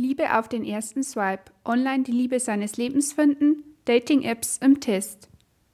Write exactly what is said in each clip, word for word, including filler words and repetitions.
Liebe auf den ersten Swipe, online die Liebe seines Lebens finden, Dating-Apps im Test.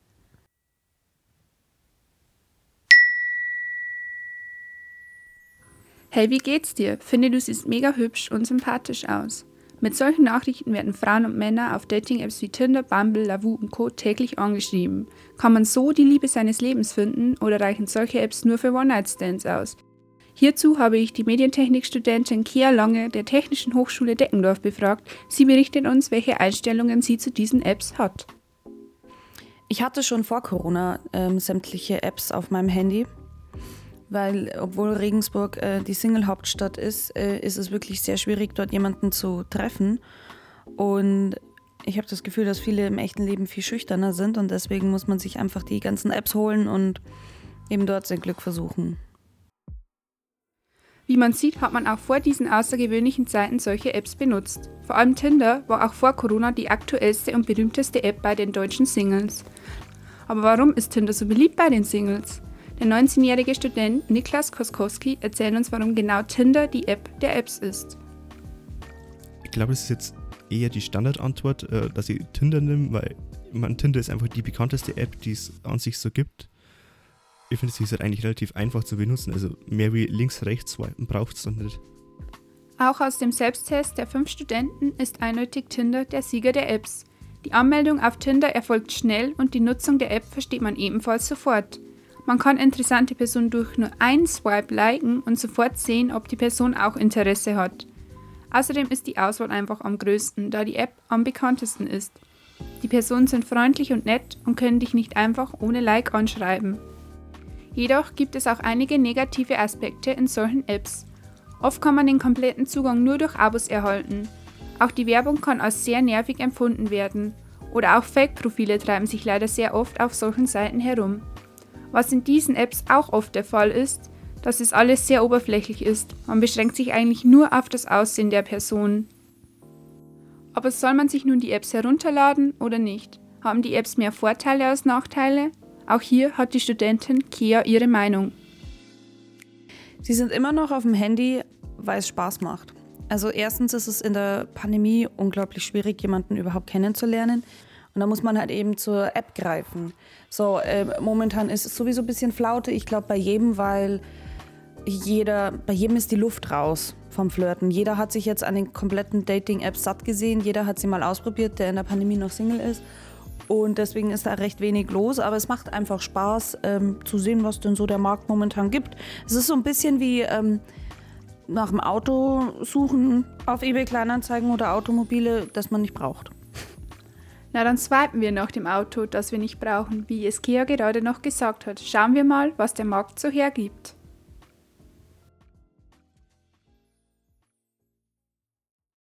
Hey, wie geht's dir? Finde, du siehst mega hübsch und sympathisch aus. Mit solchen Nachrichten werden Frauen und Männer auf Dating-Apps wie Tinder, Bumble, Lavu und Co. täglich angeschrieben. Kann man so die Liebe seines Lebens finden oder reichen solche Apps nur für One-Night-Stands aus? Hierzu habe ich die Medientechnikstudentin Kea Lange der Technischen Hochschule Deckendorf befragt. Sie berichtet uns, welche Einstellungen sie zu diesen Apps hat. Ich hatte schon vor Corona ähm, sämtliche Apps auf meinem Handy, weil obwohl Regensburg äh, die Single-Hauptstadt ist, äh, ist es wirklich sehr schwierig, dort jemanden zu treffen. Und ich habe das Gefühl, dass viele im echten Leben viel schüchterner sind und deswegen muss man sich einfach die ganzen Apps holen und eben dort sein Glück versuchen. Wie man sieht, hat man auch vor diesen außergewöhnlichen Zeiten solche Apps benutzt. Vor allem Tinder war auch vor Corona die aktuellste und berühmteste App bei den deutschen Singles. Aber warum ist Tinder so beliebt bei den Singles? Der neunzehnjährige Student Niklas Koskowski erzählt uns, warum genau Tinder die App der Apps ist. Ich glaube, das ist jetzt eher die Standardantwort, dass ich Tinder nehme, weil man, Tinder ist einfach die bekannteste App, die es an sich so gibt. Ich finde, sie ist halt eigentlich relativ einfach zu benutzen, also mehr wie links-rechts swipen braucht es doch nicht. Auch aus dem Selbsttest der fünf Studenten ist eindeutig Tinder der Sieger der Apps. Die Anmeldung auf Tinder erfolgt schnell und die Nutzung der App versteht man ebenfalls sofort. Man kann interessante Personen durch nur einen Swipe liken und sofort sehen, ob die Person auch Interesse hat. Außerdem ist die Auswahl einfach am größten, da die App am bekanntesten ist. Die Personen sind freundlich und nett und können dich nicht einfach ohne Like anschreiben. Jedoch gibt es auch einige negative Aspekte in solchen Apps. Oft kann man den kompletten Zugang nur durch Abos erhalten. Auch die Werbung kann als sehr nervig empfunden werden. Oder auch Fake-Profile treiben sich leider sehr oft auf solchen Seiten herum. Was in diesen Apps auch oft der Fall ist, dass es alles sehr oberflächlich ist. Man beschränkt sich eigentlich nur auf das Aussehen der Person. Aber soll man sich nun die Apps herunterladen oder nicht? Haben die Apps mehr Vorteile als Nachteile? Auch hier hat die Studentin Kea ihre Meinung. Sie sind immer noch auf dem Handy, weil es Spaß macht. Also erstens ist es in der Pandemie unglaublich schwierig, jemanden überhaupt kennenzulernen. Und da muss man halt eben zur App greifen. So, äh, momentan ist es sowieso ein bisschen Flaute. Ich glaube bei jedem, weil jeder, bei jedem ist die Luft raus vom Flirten. Jeder hat sich jetzt an den kompletten Dating-Apps satt gesehen. Jeder hat sie mal ausprobiert, der in der Pandemie noch Single ist. Und deswegen ist da recht wenig los, aber es macht einfach Spaß, ähm, zu sehen, was denn so der Markt momentan gibt. Es ist so ein bisschen wie ähm, nach dem Auto suchen auf eBay Kleinanzeigen oder Automobile, das man nicht braucht. Na, dann swipen wir nach dem Auto, das wir nicht brauchen, wie es Kea gerade noch gesagt hat. Schauen wir mal, was der Markt so hergibt.